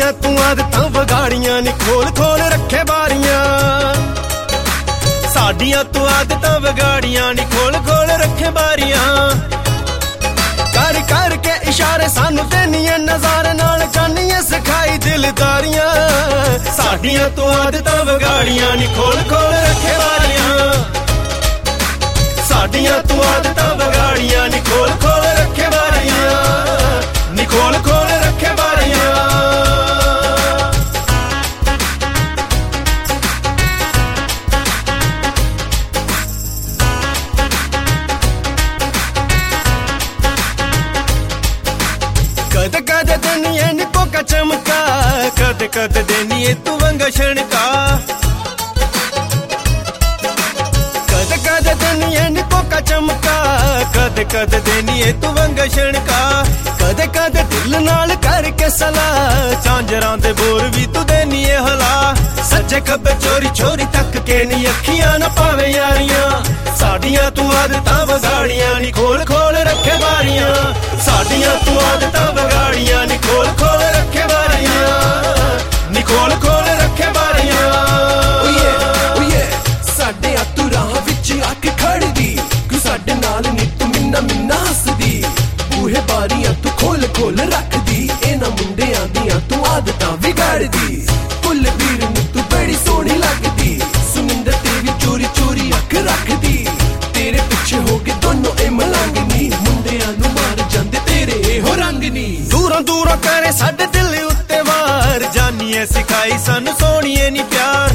साडियां तू आदतां वगाड़ियां नी खोल खोल रखे बारियां साडियां तू आदतां वगाड़ियां नी खोल खोल रखे बारियां कर कर के इशारे सानू देनियां नज़ारे नाल जानियां सिखाई दिलदारियां साडियां तू आदतां वगाड़ियां नी खोल खोल रखे बारियां साडियां तू आदतां वगाड़ियां नी खोल खोल रखे बारियां नी खोल खोल रखे बारियां कद कद देनिए निको का चमका कद कद देनिए तू वंगा छणका कद कद देनिए निको का चमका कद कद देनिए तू वंगा छणका कद कद दिल नाल करके सला झांजरां दे बोर भी तू देनिए हला सज्जे खब्बे चोरी चोरी तक के नी अखियां ना पावे यारियां साडियां तू आदतां वगाड़ियां नी खोल खोल रखे बारियां साडियां तू आदतां वगाड़ियां नी खोल खोल रखे बारियां नी खोल खोल रखे बारियां ओए साडे आ तू राह विच आके खड़दी कोई साडे नाल नी तू मिन्ना मिन्ना हसदी बूहे बारियां तू खोल खोल रखदी इन्हां मुंडियां दियां तू आदतां बिगाड़दी कुल वीर नू तू बड़ी सोहनी लगदी सुनिंदर तेरी चोरी चोरी अख रखदी तेरे पिछे हो के दोनों ए मलंगनी मुंडियां नू मार जांदे तेरे हो रंगनी दूरों दूरों करे साडे दिल उत्ते वार जानिए सिखाई सानू सोहणीए नी प्यार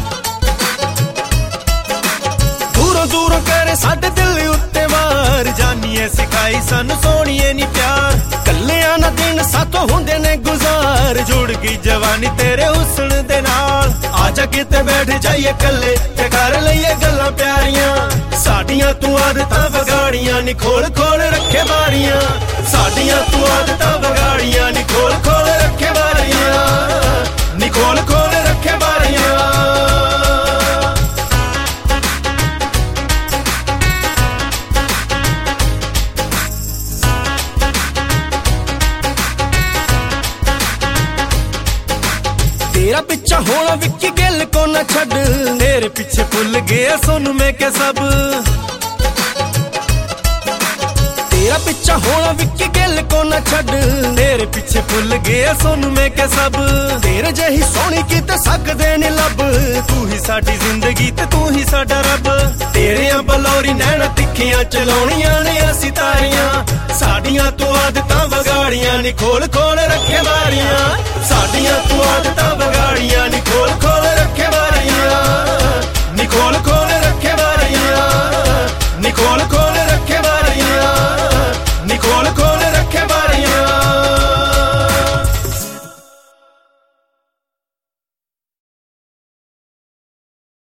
दूरों दूरों करे साडे दिल उत्ते वार जानिए सिखाई सानू सोहणीए नी प्यार कल्लियां ना दिन साथों हुंदे ने गुजार जुड़ गई जवानी तेरे हुस्न दे नाल आजा किते बैठ जाइए कल्ले ते कर लईए गल्लां प्यारियां साडियां तू आदतां वगाड़ियां नी खोल खोल रखे बारियां साडियां तू आदतां वगाड़ियां नी खोल खोल रखे बारियां नी खोल खोल रखे बारियां तेरा पिछा होना विक्की गिल को ना छड़ तेरे पीछे भुल गया सोनू मैं के सब तेरा पिछा होना विक्की गिल को ना छड़ तेरे पीछे भुल गया सोनू मैं के सब तेरे जही सोहनी किते सकदे नी लब तू ही साडी जिंदगी ते तू ही साडा रब तेरे बलौरी नैना तिखियां चलाउणियां ने असी तारियां साडियां तू आदतां वगाड़ियां नी खोल खोल रखे बारियां साडियां तू आदतां वगाड़ियां नी खोल खोल रखे बारियां नी खोल खोल रखे बारियां नी खोल खोल